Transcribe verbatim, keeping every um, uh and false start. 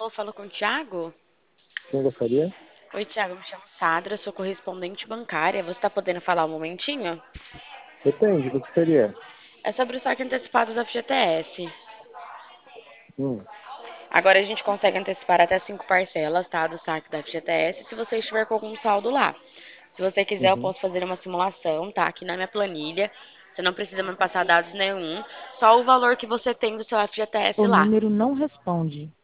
Alô, falo com o Thiago? Quem gostaria? Oi, Thiago, me chamo Sadra, sou correspondente bancária. Você está podendo falar um momentinho? Depende do que seria. É sobre o saque antecipado do F G T S. Hum, Agora a gente consegue antecipar até cinco parcelas, tá, do saque do F G T S, se você estiver com algum saldo lá. Se você quiser, eu uhum. posso fazer uma simulação, tá, aqui na minha planilha. Você não precisa me passar dados nenhum, só o valor que você tem do seu F G T S O lá. número não responde.